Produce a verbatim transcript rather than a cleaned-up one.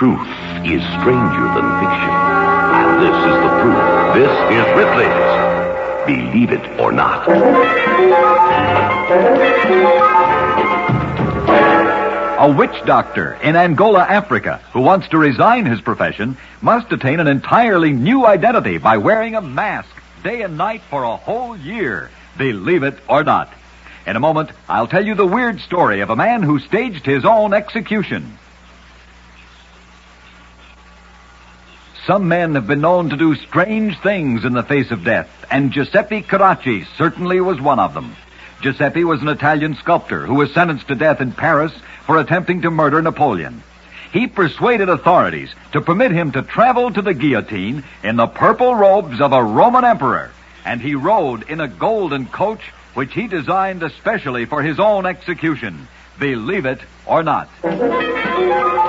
Truth is stranger than fiction. And this is the proof. This is Ripley's Believe It or Not. A witch doctor in Angola, Africa, who wants to resign his profession, must attain an entirely new identity by wearing a mask day and night for a whole year. Believe it or not. In a moment, I'll tell you the weird story of a man who staged his own execution. Some men have been known to do strange things in the face of death, and Giuseppe Carracci certainly was one of them. Giuseppe was an Italian sculptor who was sentenced to death in Paris for attempting to murder Napoleon. He persuaded authorities to permit him to travel to the guillotine in the purple robes of a Roman emperor, and he rode in a golden coach which he designed especially for his own execution. Believe it or not.